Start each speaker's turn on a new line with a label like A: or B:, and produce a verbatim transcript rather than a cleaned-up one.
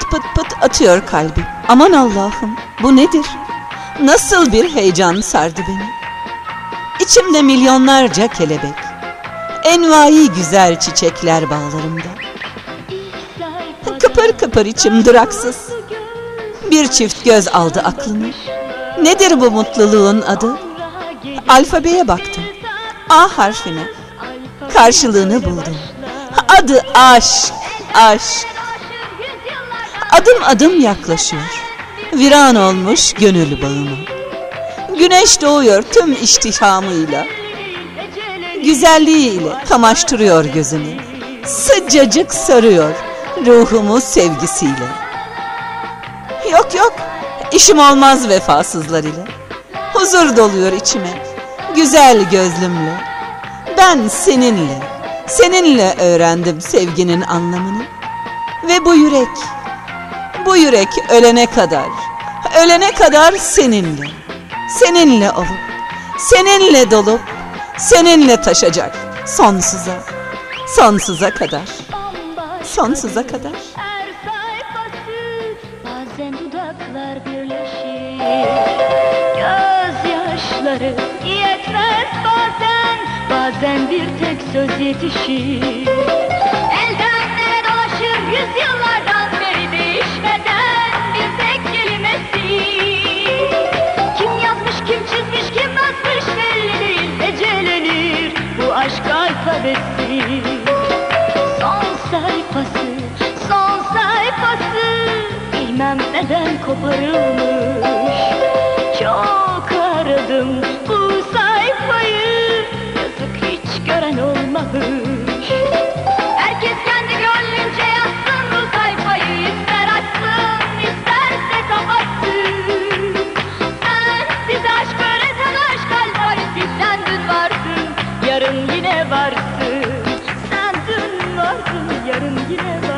A: Pıt pıt pıt atıyor kalbim. Aman Allah'ım, bu nedir? Nasıl bir heyecan sardı beni. İçimde milyonlarca kelebek, envai güzel çiçekler bağlarımda. Kıpır kıpır içim duraksız. Bir çift göz aldı aklımı. Nedir bu mutluluğun adı? Alfabeye baktım, A harfine. Karşılığını buldum. Adı aşk, aşk. Adım adım yaklaşıyor, viran olmuş gönül bağıma. Güneş doğuyor tüm iştihamıyla, güzelliğiyle kamaştırıyor gözümü. Sıcacık sarıyor ruhumu sevgisiyle. Yok yok, işim olmaz vefasızlar ile. Huzur doluyor içime güzel gözlümle. Ben seninle, seninle öğrendim sevginin anlamını. Ve bu yürek, bu yürek ölene kadar, ölene kadar seninle, seninle olup, seninle dolup, seninle taşacak sonsuza, sonsuza kadar, sonsuza kadar.
B: Bazen dudaklar birleşir, gözyaşları yetmez bazen, bazen bir tek söz yetişir. Elden ele dolaşır yüzyıllardan beri değişmeden bir tek kelimesi. Kim yazmış, kim çizmiş, kim basmış belli değil, ecelenir bu aşk alfabesi. Son sayfası, son sayfası, bilmem neden koparılmış. Çok aradım bu sayfayı, yazık hiç gören olmamış. Herkes kendi gönlünce yazsın bu sayfayı, ister açsın isterse kapatsın. Sen bize aşk öğreten aşk alfabesi, sen dün varsın yarın yine varsın. Sen dün varsın yarın yine varsın.